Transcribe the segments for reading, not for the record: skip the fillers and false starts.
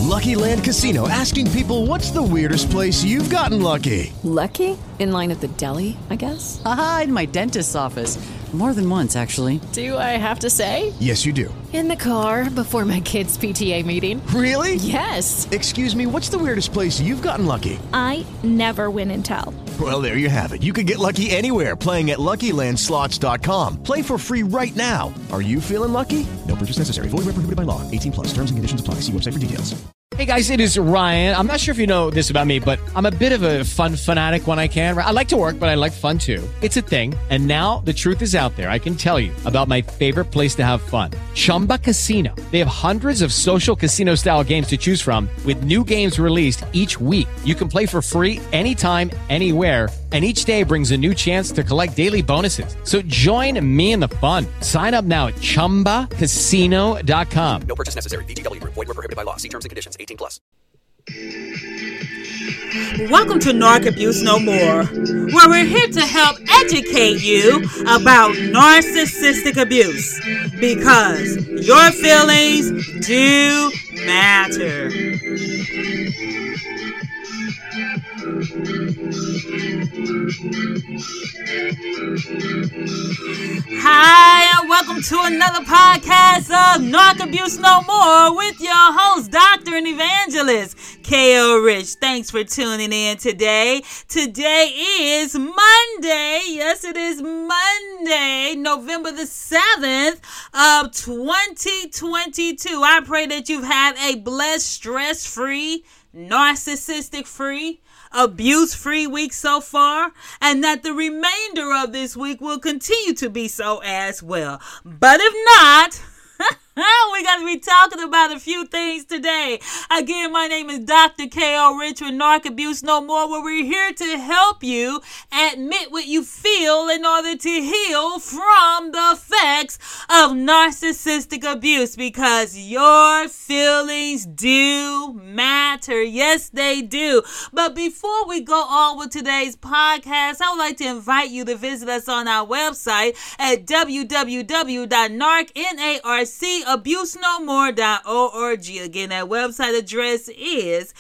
Lucky Land Casino, asking people, what's the weirdest place you've gotten lucky? Lucky? In line at the deli, I guess? Aha, in my dentist's office. More than once, actually. Do I have to say? Yes, you do. In the car before my kids' PTA meeting. Really? Yes. Excuse me, what's the weirdest place you've gotten lucky? I never win and tell. Well, there you have it. You can get lucky anywhere, playing at LuckyLandSlots.com. Play for free right now. Are you feeling lucky? No purchase necessary. Void where prohibited by law. 18 plus. Terms and conditions apply. See website for details. Hey guys, it is Ryan. I'm not sure if you know this about me, but I'm a bit of a fun fanatic when I can. I like to work, but I like fun too. It's a thing. And now the truth is out there. I can tell you about my favorite place to have fun. Chumba Casino. They have hundreds of social casino style games to choose from with new games released each week. You can play for free anytime, anywhere. And each day brings a new chance to collect daily bonuses. So join me in the fun. Sign up now at ChumbaCasino.com. No purchase necessary. VGW Group. Void where prohibited by law. See terms and conditions. 18 plus. Welcome to Narc Abuse No More, where we're here to help educate you about narcissistic abuse, because your feelings do matter. Hi, and welcome to another podcast of Narc Abuse No More with your host, Dr. and Evangelist, K.O. Rich. Thanks for tuning in today. Today is Monday. Yes, it is Monday, November the 7th of 2022. I pray that you've had a blessed, stress-free, narcissistic-free, abuse-free week so far, and that the remainder of this week will continue to be so as well. But if not, we got to be talking about a few things today. Again, my name is Dr. K.O. Rich with Narc Abuse No More, where we're here to help you admit what you feel in order to heal from the effects of narcissistic abuse, because your feelings do matter. Yes, they do. But before we go on with today's podcast, I would like to invite you to visit us on our website at www.narcabusenomore.org. Again, that website address is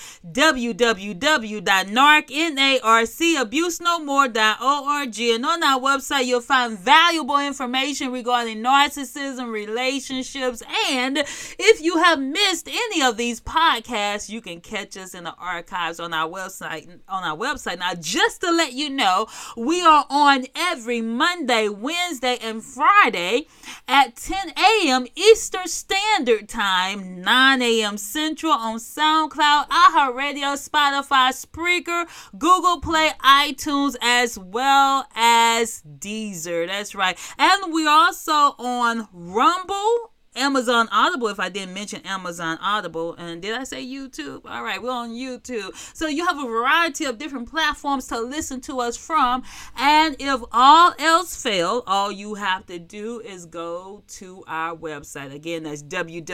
www.narcabusenomore.org. And on our website, you'll find valuable information regarding narcissism, relationships, and if you have missed any of these podcasts, you can catch us in the archives on our website. Now, just to let you know, we are on every Monday, Wednesday, and Friday at 10 a.m. Eastern Standard Time, 9 a.m. Central on SoundCloud, iHeartRadio, Spotify, Spreaker, Google Play, iTunes, as well as Deezer. That's right. And we're also on Rumble, Amazon Audible, if I didn't mention Amazon Audible. And did I say YouTube? All right, we're on YouTube. So you have a variety of different platforms to listen to us from. And if all else fails, all you have to do is go to our website. Again, that's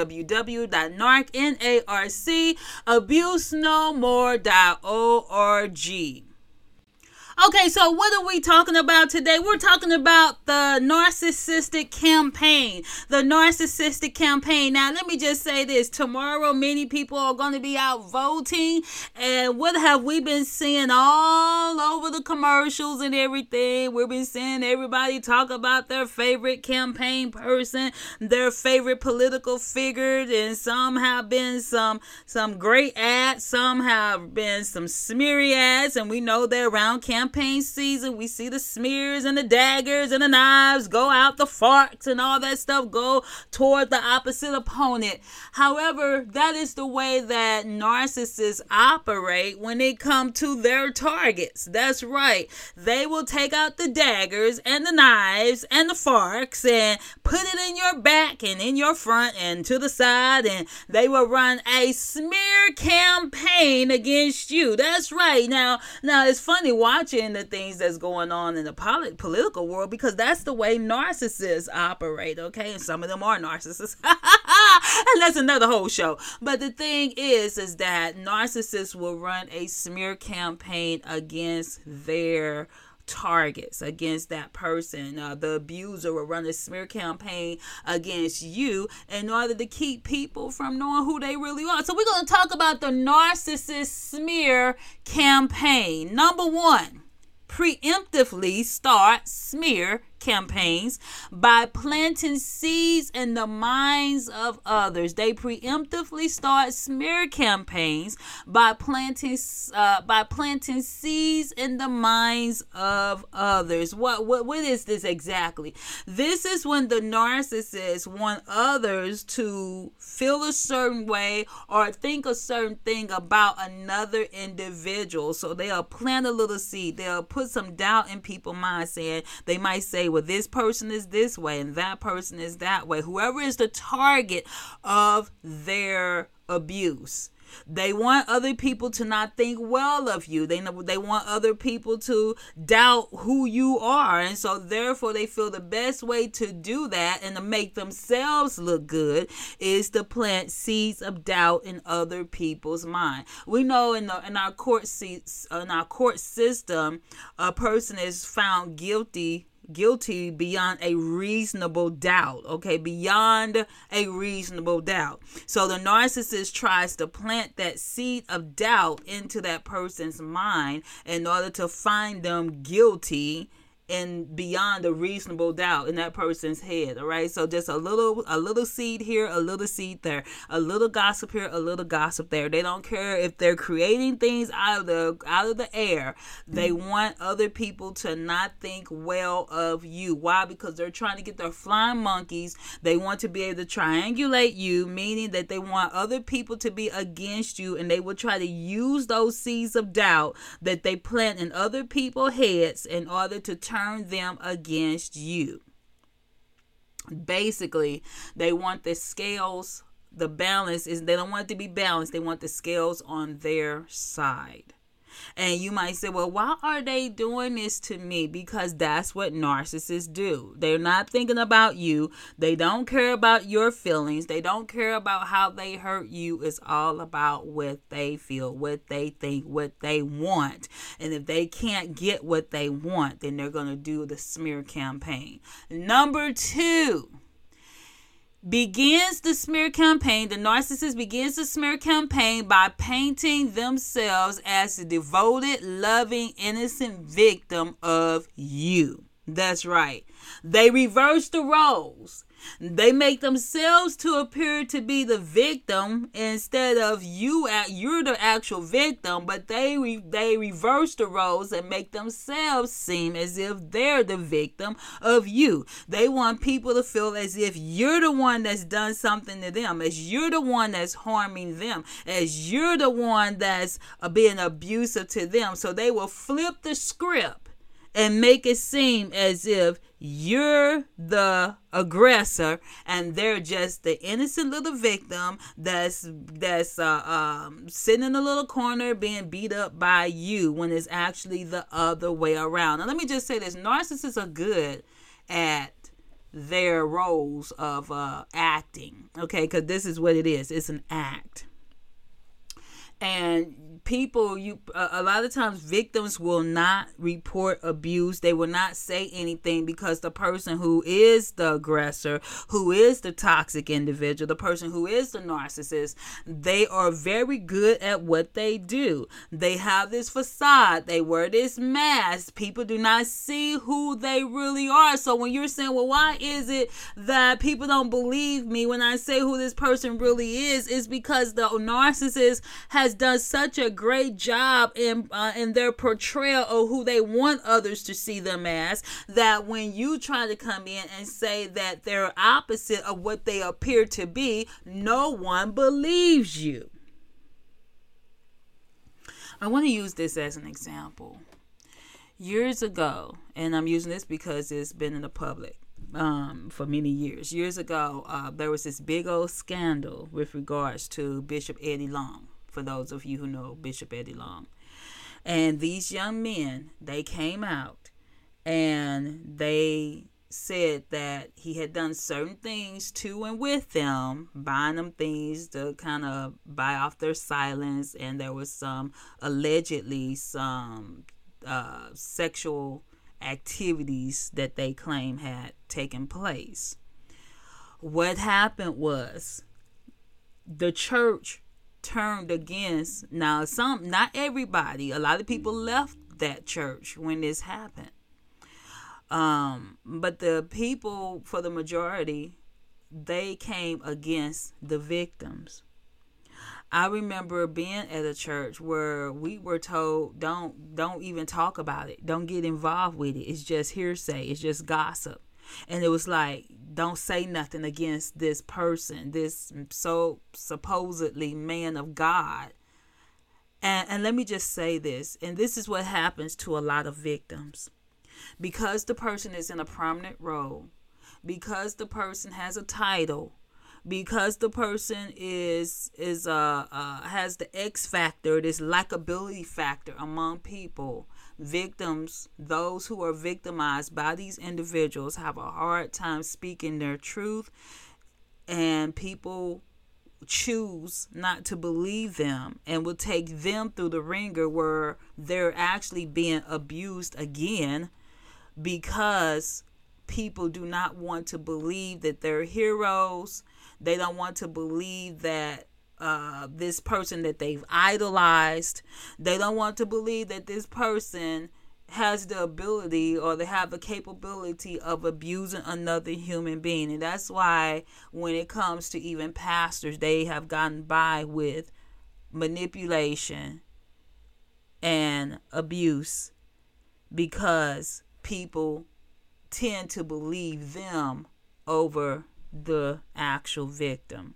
www.narcabusenomore.org. Okay, so what are we talking about today? We're talking about the narcissistic campaign. The narcissistic campaign. Now, let me just say this. Tomorrow, many people are going to be out voting. And what have we been seeing all over the commercials and everything? We've been seeing everybody talk about their favorite campaign person, their favorite political figure. And some have been some great ads. Some have been some smeary ads. And we know they're around campaign season. We see the smears and the daggers and the knives go out, the forks and all that stuff go toward the opposite opponent. However, that is the way that narcissists operate when they come to their targets. That's right. They will take out the daggers and the knives and the forks and put it in your back and in your front and to the side, and they will run a smear campaign against you. That's right. Now it's funny watching the things that's going on in the political world, because that's the way narcissists operate, okay? And some of them are narcissists. And that's another whole show. But the thing is that narcissists will run a smear campaign against their targets against that person. The abuser will run a smear campaign against you in order to keep people from knowing who they really are. So we're going to talk about the narcissist smear campaign. Number one, preemptively start smear campaigns by planting seeds in the minds of others. They preemptively start smear campaigns by planting seeds in the minds of others. What is this exactly? This is when the narcissists want others to feel a certain way or think a certain thing about another individual. So they'll plant a little seed. They'll put some doubt in people's minds, saying they might say, well, this person is this way and that person is that way. Whoever is the target of their abuse. They want other people to not think well of you. They want other people to doubt who you are. And so therefore they feel the best way to do that and to make themselves look good is to plant seeds of doubt in other people's mind. We know in our court system, a person is found guilty beyond a reasonable doubt. Okay, beyond a reasonable doubt. So the narcissist tries to plant that seed of doubt into that person's mind in order to find them guilty and beyond a reasonable doubt in that person's head. All right, so just a little seed here, a little seed there, a little gossip here, a little gossip there. They don't care if they're creating things out of the air. They want other people to not think well of you. Why? Because they're trying to get their flying monkeys. They want to be able to triangulate you, meaning that they want other people to be against you, and they will try to use those seeds of doubt that they plant in other people's heads in order to turn them against you. Basically, they want the scales, the balance is, they don't want it to be balanced. They want the scales on their side. And you might say, well, why are they doing this to me? Because that's what narcissists do. They're not thinking about you. They don't care about your feelings. They don't care about how they hurt you. It's all about what they feel, what they think, what they want. And if they can't get what they want, then they're going to do the smear campaign. Number two. The narcissist begins the smear campaign by painting themselves as a devoted, loving, innocent victim of you. That's right. They reverse the roles. They make themselves to appear to be the victim instead of you're the actual victim, but they reverse the roles and make themselves seem as if they're the victim of you. They want people to feel as if you're the one that's done something to them, as you're the one that's harming them, as you're the one that's being abusive to them. So they will flip the script and make it seem as if you're the aggressor and they're just the innocent little victim that's sitting in a little corner being beat up by you, when it's actually the other way around. Now let me just say this: narcissists are good at their roles of acting, okay, because this is what it is. It's an act. And people, a lot of times victims will not report abuse. They will not say anything because the person who is the aggressor, who is the toxic individual, the person who is the narcissist, they are very good at what they do. They have this facade. They wear this mask. People do not see who they really are. So when you're saying, well, why is it that people don't believe me when I say who this person really is? It's because the narcissist has done such a great job in their portrayal of who they want others to see them as, that when you try to come in and say that they're opposite of what they appear to be, no one believes you. I want to use this as an example. Years ago, and I'm using this because it's been in the public for many years. Years ago, there was this big old scandal with regards to Bishop Eddie Long. For those of you who know Bishop Eddie Long. And these young men, they came out and they said that he had done certain things to and with them, buying them things to kind of buy off their silence. And there was allegedly some sexual activities that they claim had taken place. What happened was the church turned against, now not everybody, a lot of people left that church when this happened. But the people, for the majority, they came against the victims. I remember being at a church where we were told, don't even talk about it. Don't get involved with it. It's just hearsay. It's just gossip. And it was like, don't say nothing against this person, this so supposedly man of God. And let me just say this, and this is what happens to a lot of victims. Because the person is in a prominent role, because the person has a title, because the person has the X factor, this likability factor among people, victims, those who are victimized by these individuals, have a hard time speaking their truth, and people choose not to believe them and will take them through the ringer where they're actually being abused again, because people do not want to believe that they're heroes. They don't want to believe that this person that they've idolized, they don't want to believe that this person has the ability or they have the capability of abusing another human being. And that's why when it comes to even pastors, they have gotten by with manipulation and abuse, because people tend to believe them over the actual victim.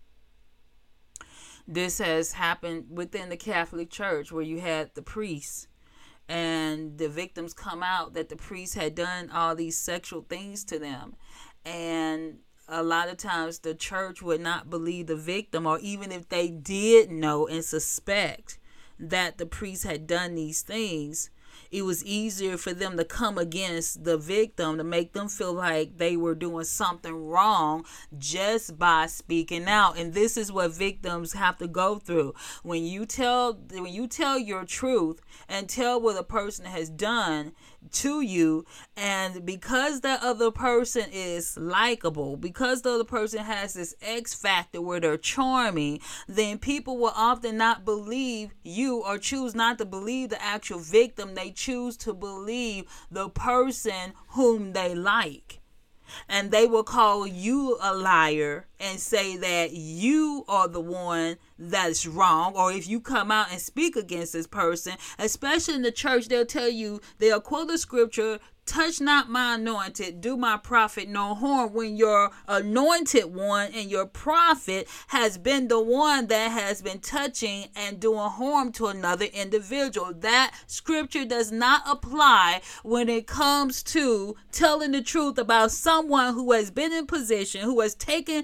This has happened within the Catholic Church, where you had the priests and the victims come out that the priest had done all these sexual things to them. And a lot of times the church would not believe the victim, or even if they did know and suspect that the priest had done these things, it was easier for them to come against the victim to make them feel like they were doing something wrong just by speaking out. And this is what victims have to go through. When you tell your truth and tell what a person has done to you, and because that other person is likable, because the other person has this X factor where they're charming, then people will often not believe you, or choose not to believe the actual victim. They choose to believe the person whom they like. And they will call you a liar and say that you are the one that's wrong. Or if you come out and speak against this person, especially in the church, they'll quote the scripture, touch not my anointed, do my prophet no harm, when your anointed one and your prophet has been the one that has been touching and doing harm to another individual. That scripture does not apply when it comes to telling the truth about someone who has been in position, who has taken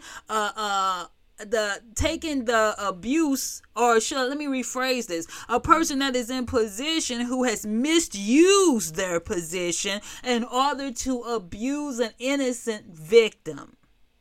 the abuse, or let me rephrase this, a person that is in position who has misused their position in order to abuse an innocent victim.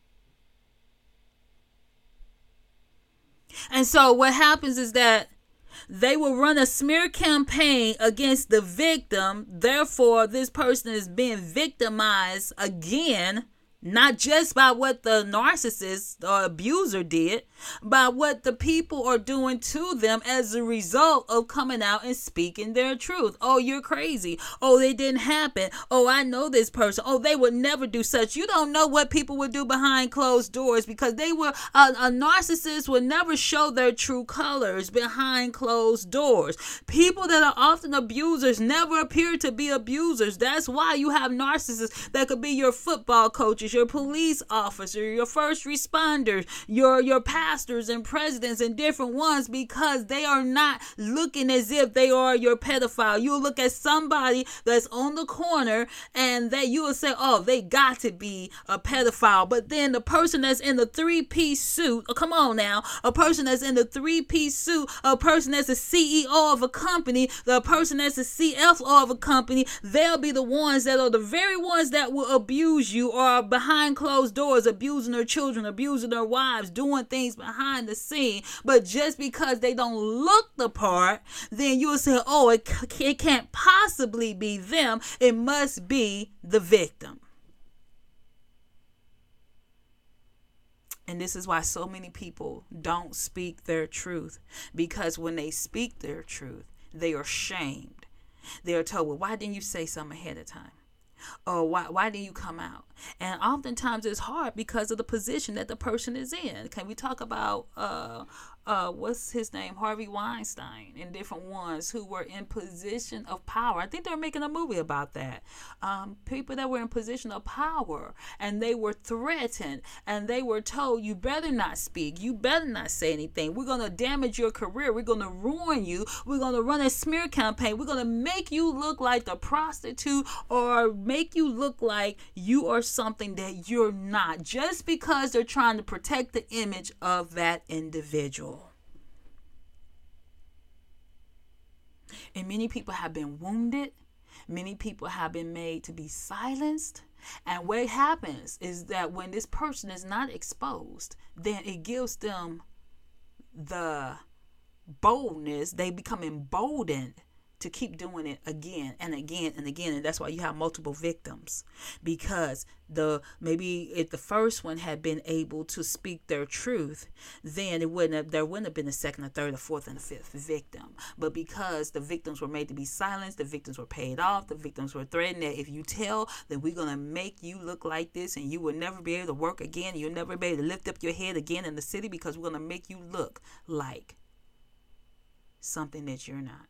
And so what happens is that they will run a smear campaign against the victim. Therefore, this person is being victimized again, not just by what the narcissist or abuser did, by what the people are doing to them as a result of coming out and speaking their truth. Oh, you're crazy. Oh, it didn't happen. Oh, I know this person. Oh, they would never do such. You don't know what people would do behind closed doors, because they were a narcissist would never show their true colors behind closed doors. People that are often abusers never appear to be abusers. That's why you have narcissists that could be your football coaches, your police officer, your first responders, your pastors and presidents and different ones, because they are not looking as if they are your pedophile. You'll look at somebody that's on the corner and that you will say, oh, they got to be a pedophile. But then the person that's in the three-piece suit, oh, come on now, a person that's in the three-piece suit, a person that's a CEO of a company, the person that's a CFO of a company, they'll be the ones that are the very ones that will abuse you, or behind closed doors, abusing their children, abusing their wives, doing things behind the scene. But just because they don't look the part, then you'll say, oh, it can't possibly be them. It must be the victim. And this is why so many people don't speak their truth, because when they speak their truth, they are shamed. They are told, well, why didn't you say something ahead of time? Or why didn't you come out? And oftentimes it's hard because of the position that the person is in. Can we talk about what's his name, Harvey Weinstein, and different ones who were in position of power? I think they're making a movie about that. People that were in position of power, and they were threatened, and they were told, you better not speak, you better not say anything. We're going to damage your career. We're going to ruin you. We're going to run a smear campaign. We're going to make you look like a prostitute, or make you look like you are something that you're not, just because they're trying to protect the image of that individual. And many people have been wounded. Many people have been made to be silenced. And what happens is that when this person is not exposed, then it gives them the boldness. They become emboldened to keep doing it again and again and again. And that's why you have multiple victims, because maybe if the first one had been able to speak their truth, then there wouldn't have been a second, a third, a fourth, and a fifth victim. But because the victims were made to be silenced, the victims were paid off, the victims were threatened that if you tell, then we're going to make you look like this, and you will never be able to work again. You'll never be able to lift up your head again in the city, because we're going to make you look like something that you're not.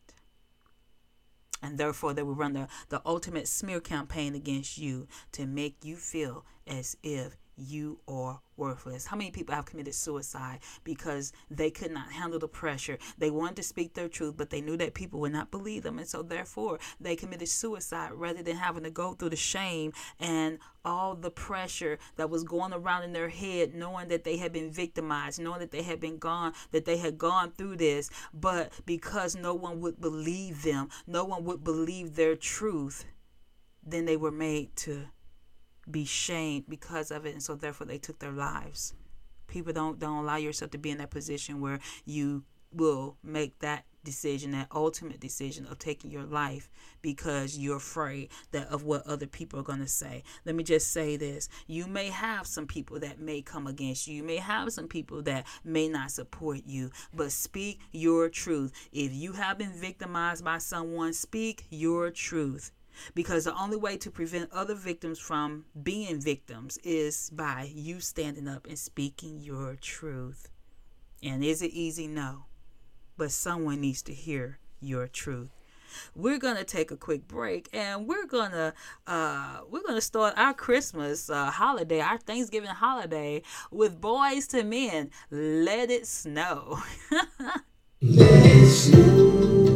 And therefore, they will run the ultimate smear campaign against you to make you feel as if you are worthless. How many people have committed suicide because they could not handle the pressure? They wanted to speak their truth, but they knew that people would not believe them. And so therefore, they committed suicide rather than having to go through the shame and all the pressure that was going around in their head, knowing that they had been victimized, knowing that they had gone through this. But because no one would believe them, no one would believe their truth, then they were made to be shamed because of it, and so therefore they took their lives. People don't allow yourself to be in that position where you will make that decision, that ultimate decision of taking your life, because you're afraid of what other people are going to say. Let me just say this. You may have some people that may come against you. You may have some people that may not support you, but speak your truth. If you have been victimized by someone, speak your truth. Because the only way to prevent other victims from being victims is by you standing up and speaking your truth. And is it easy? No. But someone needs to hear your truth. We're gonna take a quick break, and we're gonna start our Christmas holiday, our Thanksgiving holiday, with Boyz II Men. Let It Snow. Let it snow.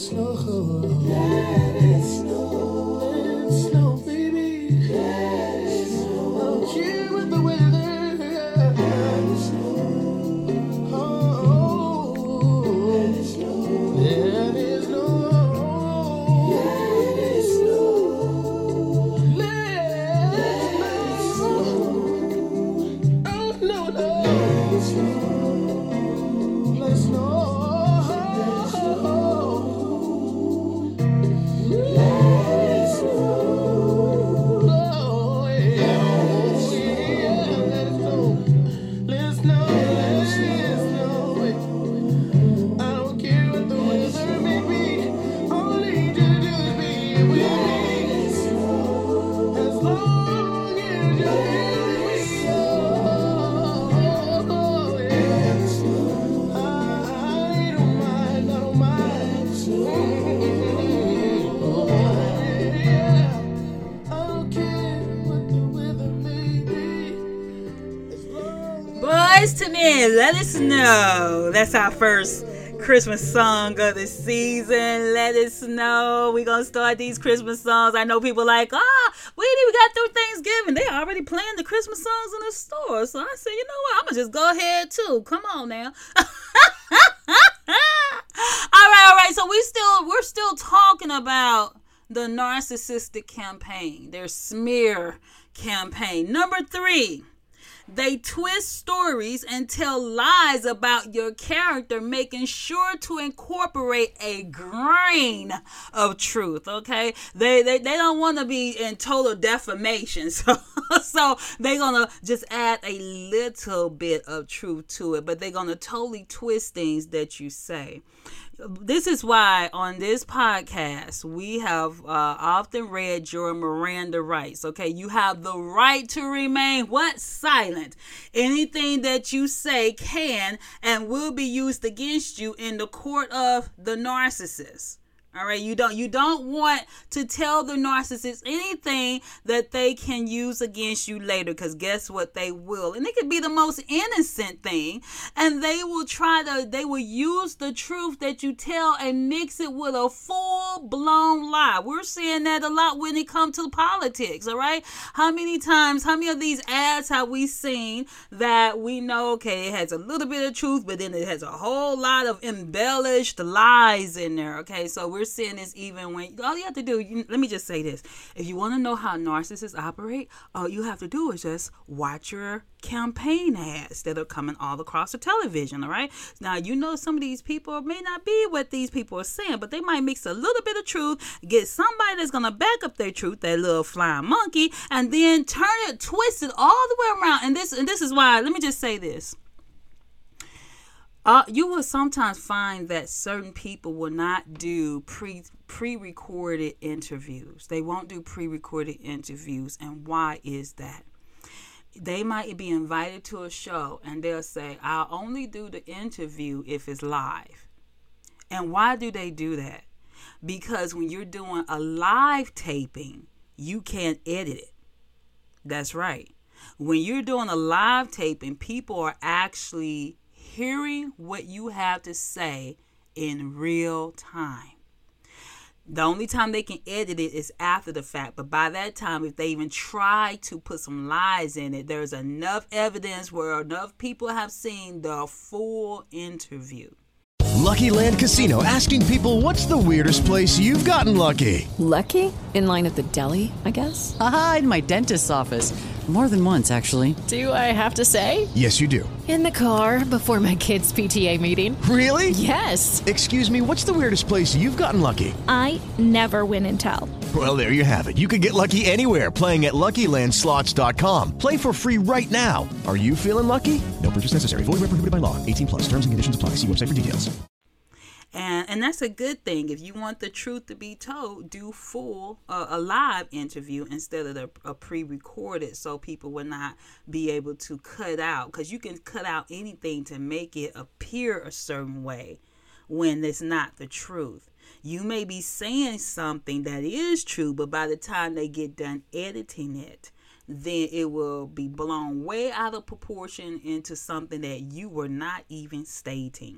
Boys to Men, Let Us Know. That's our first Christmas song of the season. Let us know. We're going to start these Christmas songs. I know people like, we didn't even got through Thanksgiving. They already playing the Christmas songs in the store. So I said, you know what? I'm going to just go ahead too. Come on now. All right. So we're still talking about the narcissistic campaign, their smear campaign. Number 3. They twist stories and tell lies about your character, making sure to incorporate a grain of truth, okay? They don't want to be in total defamation, so they're going to just add a little bit of truth to it, but they're going to totally twist things that you say. This is why on this podcast, we have often read your Miranda rights, okay? You have the right to remain, silent. Anything that you say can and will be used against you in the court of the narcissist. All right, you don't want to tell the narcissist anything that they can use against you later, because guess what? They will. And it could be the most innocent thing, and they will use the truth that you tell and mix it with a full-blown lie. We're seeing that a lot when it comes to politics, all right? How many of these ads have we seen that we know, okay, it has a little bit of truth, but then it has a whole lot of embellished lies in there, okay? So we're seeing this even when all you have to do, let me just say this. If you want to know how narcissists operate, all you have to do is just watch your campaign ads that are coming all across the television, all right? Now, you know some of these people may not be what these people are saying, but they might mix a little bit of truth, get somebody that's going to back up their truth, that little flying monkey, and then twist it all the way around. And this is why, let me just say this. You will sometimes find that certain people will not do pre-recorded interviews. They won't do pre-recorded interviews. And why is that? They might be invited to a show and they'll say, I'll only do the interview if it's live. And why do they do that? Because when you're doing a live taping, you can't edit it. That's right. When you're doing a live taping, people are actually hearing what you have to say in real time. The only time they can edit it is after the fact. But by that time, if they even try to put some lies in it, there's enough evidence where enough people have seen the full interview. Lucky Land Casino, asking people, what's the weirdest place you've gotten lucky? Lucky? In line at the deli, I guess? Aha, in my dentist's office. More than once, actually. Do I have to say? Yes, you do. In the car before my kids' PTA meeting. Really? Yes. Excuse me, what's the weirdest place you've gotten lucky? I never win and tell. Well, there you have it. You can get lucky anywhere, playing at LuckyLandSlots.com. Play for free right now. Are you feeling lucky? No purchase necessary. Void where prohibited by law. 18+. Terms and conditions apply. See website for details. And that's a good thing. If you want the truth to be told, do a live interview instead of a pre-recorded, so people will not be able to cut out. Because you can cut out anything to make it appear a certain way when it's not the truth. You may be saying something that is true, but by the time they get done editing it, then it will be blown way out of proportion into something that you were not even stating.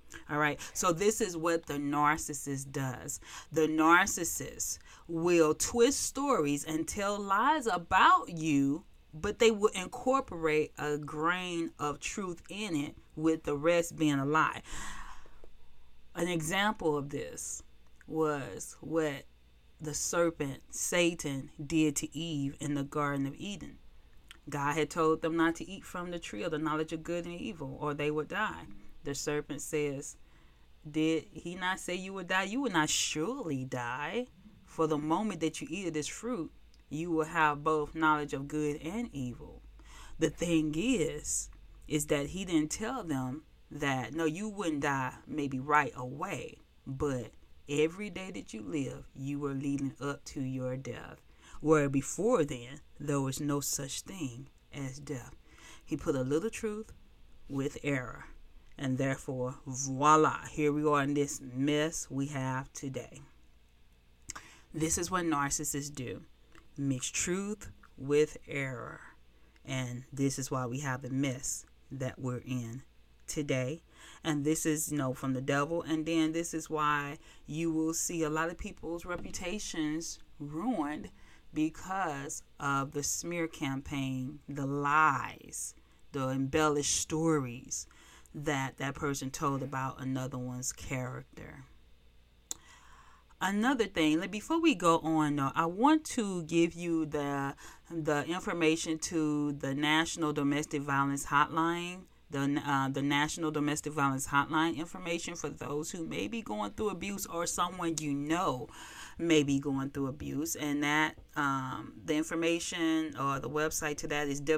All right. So this is what the narcissist does. The narcissist will twist stories and tell lies about you, but they will incorporate a grain of truth in it, with the rest being a lie. An example of this was what the serpent, Satan, did to Eve in the Garden of Eden. God had told them not to eat from the tree of the knowledge of good and evil, or they would die. The serpent says, did he not say you would die? You would not surely die. For the moment that you eat of this fruit, you will have both knowledge of good and evil. The thing is that he didn't tell them that, no, you wouldn't die maybe right away, but every day that you live, you were leading up to your death. Where before then, there was no such thing as death. He put a little truth with error. And therefore, voila, here we are in this mess we have today. This is what narcissists do. Mix truth with error. And this is why we have the mess that we're in today. And this is, from the devil. And then this is why you will see a lot of people's reputations ruined because of the smear campaign, the lies, the embellished stories that person told about another one's character. Another thing, before we go on, though, I want to give you the information to the National Domestic Violence Hotline. The National Domestic Violence Hotline information for those who may be going through abuse, or someone may be going through abuse. And that the information or the website to that is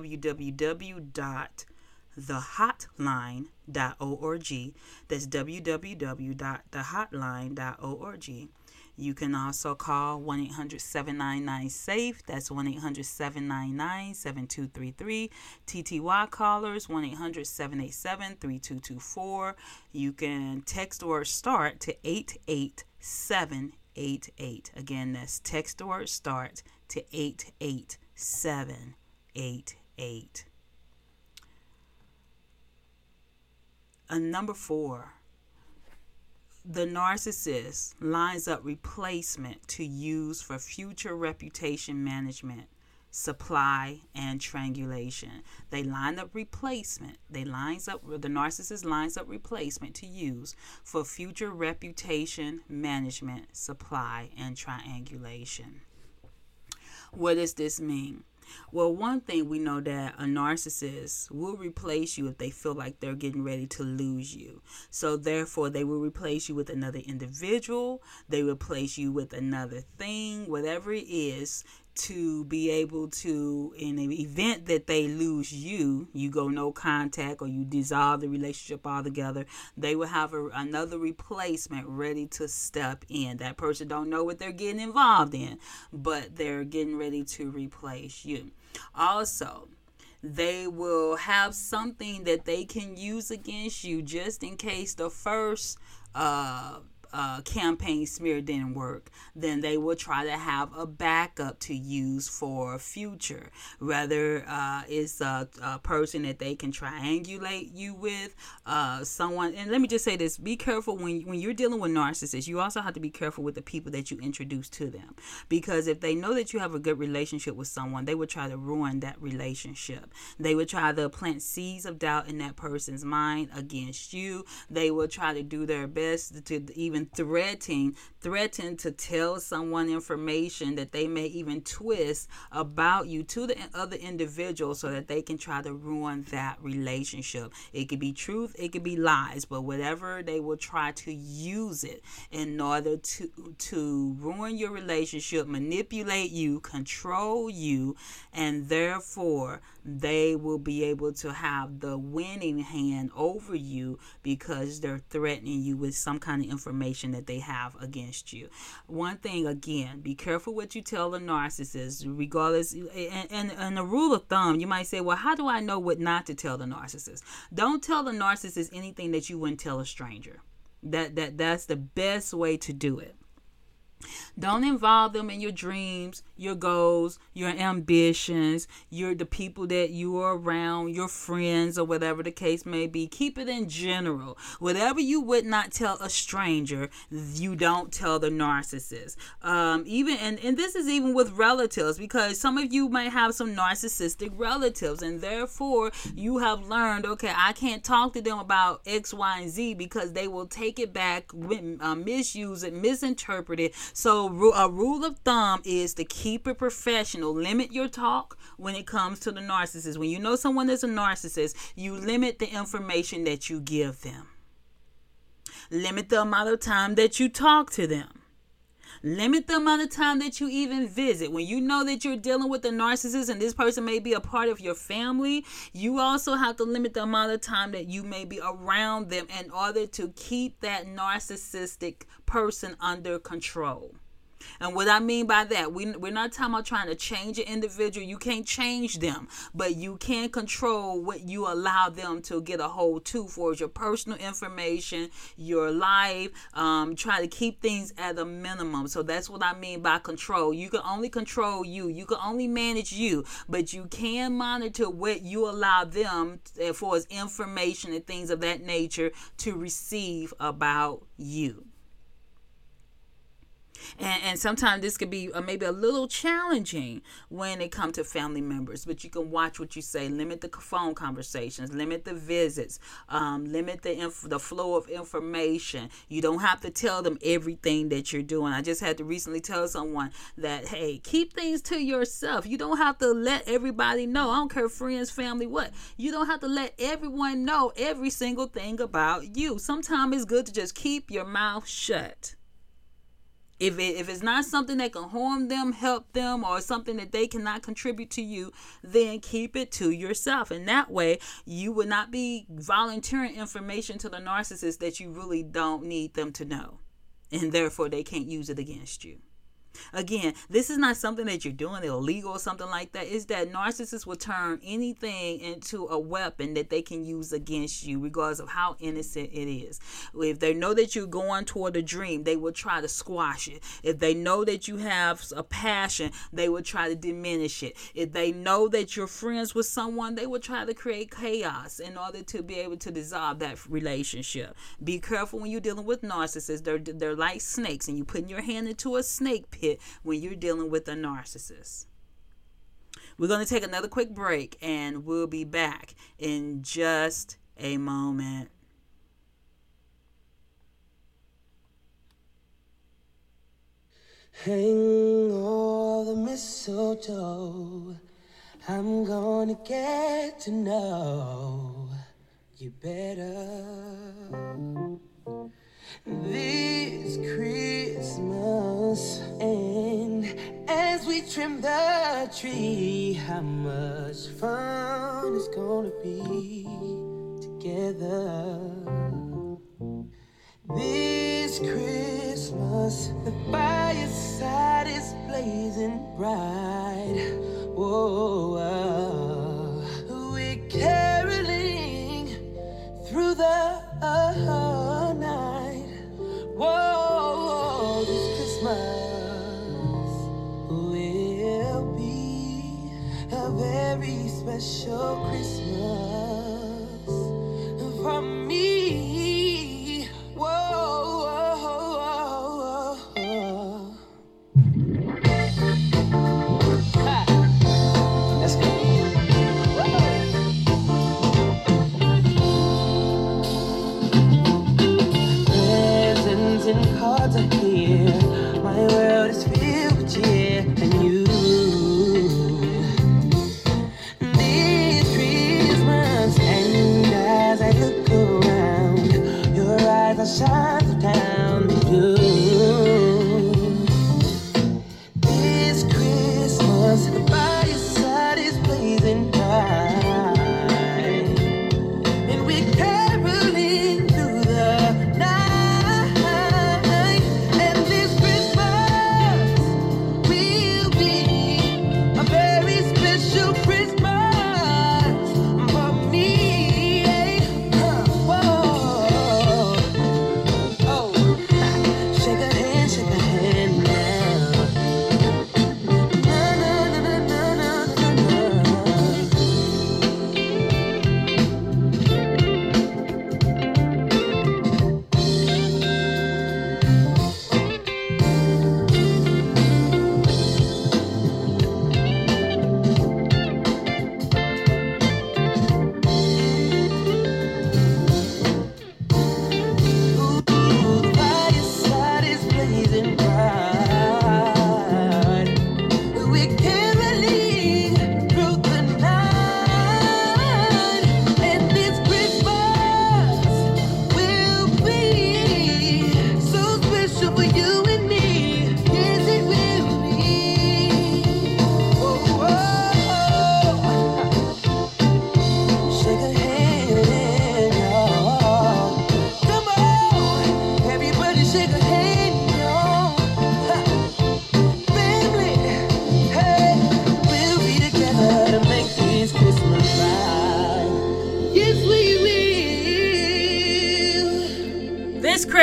www.thehotline.org. That's www.thehotline.org. You can also call 1-800-799-SAFE. That's 1-800-799-7233. TTY callers, 1-800-787-3224. You can text or start to 88788. Again, that's text or start to 88788. Number 4. The narcissist lines up replacement to use for future reputation management, supply, and triangulation. The narcissist lines up replacement to use for future reputation management, supply, and triangulation. What does this mean? Well, one thing we know, that a narcissist will replace you if they feel like they're getting ready to lose you. So therefore, they will replace you with another individual. They replace you with another thing, whatever it is, to be able to, in an event that they lose you, you go no contact or you dissolve the relationship altogether, they will have another replacement ready to step in. That person don't know what they're getting involved in, but they're getting ready to replace you. Also, they will have something that they can use against you just in case the first campaign smear didn't work. Then they will try to have a backup to use for future. Whether it's a person that they can triangulate you with, someone. And let me just say this: be careful when you're dealing with narcissists. You also have to be careful with the people that you introduce to them, because if they know that you have a good relationship with someone, they would try to ruin that relationship. They would try to plant seeds of doubt in that person's mind against you. They will try to do their best to even threaten to tell someone information that they may even twist about you to the other individual, so that they can try to ruin that relationship. It could be truth, it could be lies, but whatever, they will try to use it in order to ruin your relationship, manipulate you, control you, and therefore they will be able to have the winning hand over you, because they're threatening you with some kind of information that they have against you. One thing, again, be careful what you tell a narcissist, regardless. And a rule of thumb, you might say, well, how do I know what not to tell the narcissist? Don't tell the narcissist anything that you wouldn't tell a stranger. That's the best way to do it. Don't involve them in your dreams, your goals, your ambitions, the people that you are around, your friends, or whatever the case may be. Keep it in general. Whatever you would not tell a stranger, you don't tell the narcissist. And this is even with relatives, because some of you might have some narcissistic relatives, and therefore you have learned, okay, I can't talk to them about X, Y, and Z because they will take it back, misuse it, misinterpret it. So a rule of thumb is to keep it professional. Limit your talk when it comes to the narcissist. When you know someone is a narcissist, you limit the information that you give them. Limit the amount of time that you talk to them. Limit the amount of time that you even visit. When you know that you're dealing with a narcissist and this person may be a part of your family, you also have to limit the amount of time that you may be around them in order to keep that narcissistic person under control. And what I mean by that, we're not talking about trying to change an individual. You can't change them, but you can control what you allow them to get a hold to, for your personal information, your life. Try to keep things at a minimum. So that's what I mean by control. You can only control you. You can only manage you, but you can monitor what you allow them as far as information and things of that nature to receive about you. And sometimes this could be maybe a little challenging when it comes to family members, but you can watch what you say. Limit the phone conversations, limit the visits, limit the flow of information. You don't have to tell them everything that you're doing. I just had to recently tell someone that, hey, keep things to yourself. You don't have to let everybody know. I don't care, friends, family, what. You don't have to let everyone know every single thing about you. Sometimes it's good to just keep your mouth shut. If it's not something that can harm them, help them, or something that they cannot contribute to you, then keep it to yourself. And that way, you will not be volunteering information to the narcissist that you really don't need them to know. And therefore, they can't use it against you. Again, this is not something that you're doing illegal or something like that. It's that narcissists will turn anything into a weapon that they can use against you, regardless of how innocent it is. If they know that you're going toward a dream, they will try to squash it. If they know that you have a passion, they will try to diminish it. If they know that you're friends with someone, they will try to create chaos in order to be able to dissolve that relationship. Be careful when you're dealing with narcissists. They're like snakes, and you're putting your hand into a snake pit when you're dealing with a narcissist. We're going to take another quick break, and we'll be back in just a moment. Hang all the mistletoe, I'm gonna get to know you better this Christmas. And as we trim the tree, how much fun it's gonna be together this Christmas. The fireside is blazing bright. Whoa, we're caroling through the night. Whoa, this Christmas will be a very special Christmas for me. My world is filled with cheer and you. This Christmas, and as I look around, your eyes are shining down the blue. This Christmas, the fireside is blazing bright, and we're caroling through the night. Shake a hand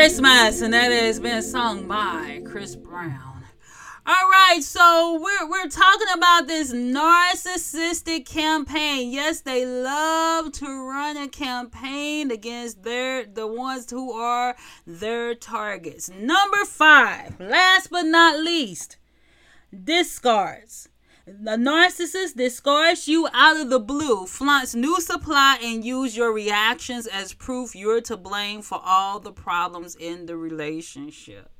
Christmas, and that has been sung by Chris Brown. All right, so we're talking about this narcissistic campaign. Yes, they love to run a campaign against the ones who are their targets. Number 5, last but not least, discards. The narcissist discards you out of the blue, flaunts new supply, and use your reactions as proof you're to blame for all the problems in the relationship.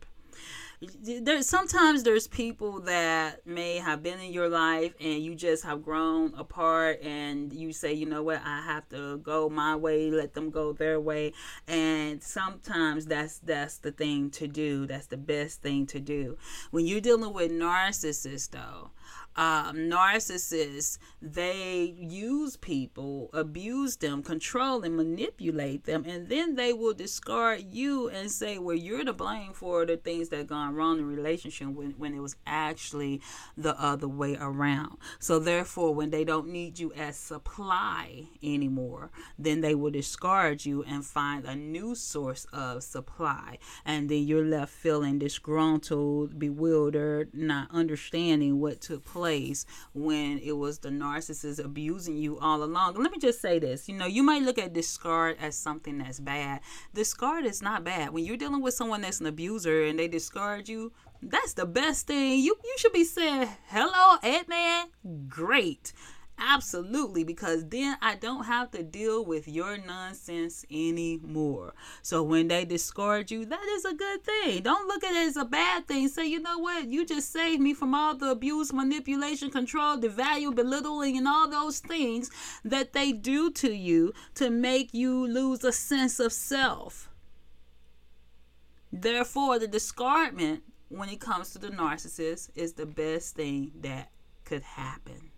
Sometimes there's people that may have been in your life and you just have grown apart, and you say, you know what, I have to go my way, let them go their way. And sometimes that's the thing to do. That's the best thing to do. When you're dealing with narcissists, though, narcissists, they use people, abuse them, control and manipulate them, and then they will discard you and say, well, you're to blame for the things that gone wrong in the relationship, when it was actually the other way around. So therefore, when they don't need you as supply anymore, then they will discard you and find a new source of supply, and then you're left feeling disgruntled, bewildered, not understanding what took place when it was the narcissist abusing you all along. And let me just say this, you might look at discard as something that's bad. Discard is not bad. When you're dealing with someone that's an abuser and they discard you, that's the best thing. You should be saying, hello, Edman, great. Absolutely, because then I don't have to deal with your nonsense anymore. So when they discard you, that is a good thing. Don't look at it as a bad thing. Say, you know what? You just saved me from all the abuse, manipulation, control, devalue, belittling, and all those things that they do to you to make you lose a sense of self. Therefore, the discardment, when it comes to the narcissist, is the best thing that could happen.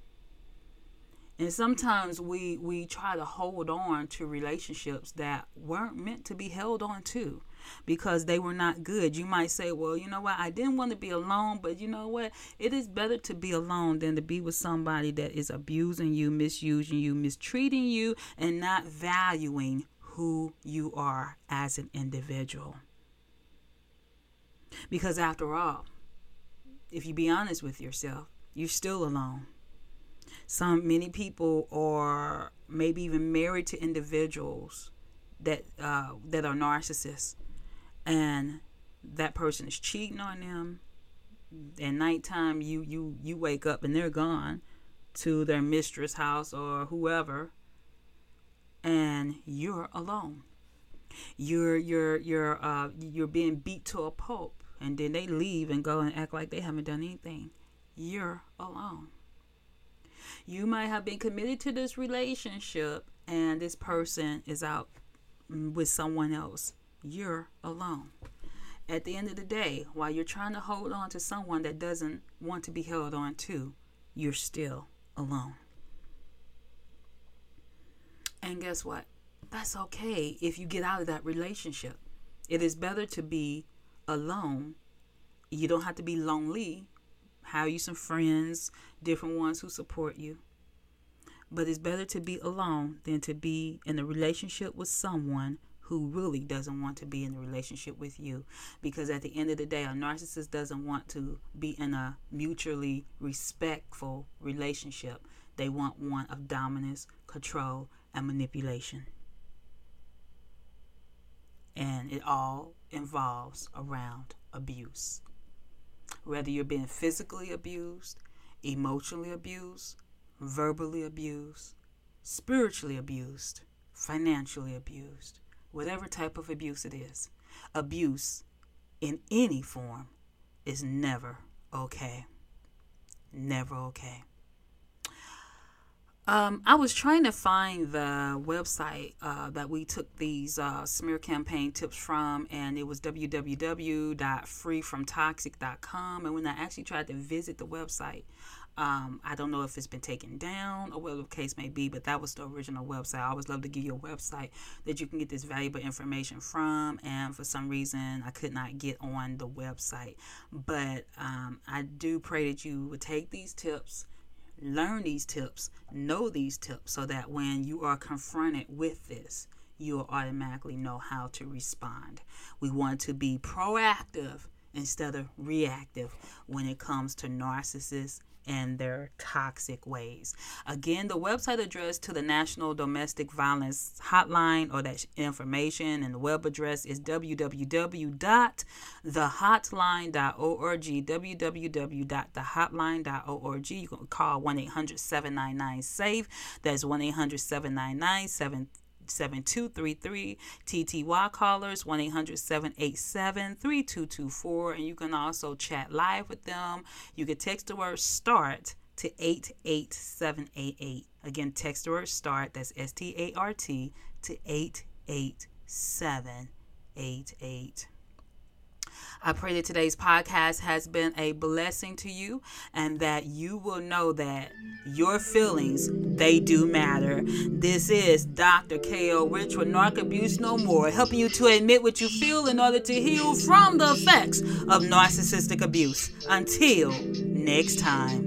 And sometimes we try to hold on to relationships that weren't meant to be held on to because they were not good. You might say, well, you know what? I didn't want to be alone, but you know what? It is better to be alone than to be with somebody that is abusing you, misusing you, mistreating you, and not valuing who you are as an individual. Because after all, if you be honest with yourself, you're still alone. Many people are maybe even married to individuals that are narcissists, and that person is cheating on them. At nighttime, you wake up and they're gone to their mistress' house or whoever, and you're alone. You're being beat to a pulp, and then they leave and go and act like they haven't done anything. You're alone. You might have been committed to this relationship and this person is out with someone else. You're alone. At the end of the day, while you're trying to hold on to someone that doesn't want to be held on to, you're still alone. And guess what? That's okay if you get out of that relationship. It is better to be alone. You don't have to be lonely. Hire you some friends, different ones who support you. But it's better to be alone than to be in a relationship with someone who really doesn't want to be in a relationship with you. Because at the end of the day, a narcissist doesn't want to be in a mutually respectful relationship. They want one of dominance, control, and manipulation. And it all involves around abuse. Whether you're being physically abused, emotionally abused, verbally abused, spiritually abused, financially abused, whatever type of abuse it is, abuse in any form is never okay. Never okay. I was trying to find the website that we took these smear campaign tips from, and it was www.freefromtoxic.com. And when I actually tried to visit the website, I don't know if it's been taken down or whatever the case may be, but that was the original website. I always love to give you a website that you can get this valuable information from, and for some reason I could not get on the website. But I do pray that you would take these tips, learn these tips, know these tips, so that when you are confronted with this, you'll automatically know how to respond. We want to be proactive instead of reactive when it comes to narcissists and their toxic ways. Again, the website address to the National Domestic Violence Hotline, or that information, and the web address is www.thehotline.org, www.thehotline.org. You can call 1-800-799-SAFE. That's 1-800-799-7233. TTY callers 1-800-787-3224, and you can also chat live with them. You can text the word START to 88788. Again, text the word START, that's START, to 88788. I pray that today's podcast has been a blessing to you, and that you will know that your feelings, they do matter. This is Dr. K.O. Rich with Narc Abuse No More, helping you to admit what you feel in order to heal from the effects of narcissistic abuse. Until next time.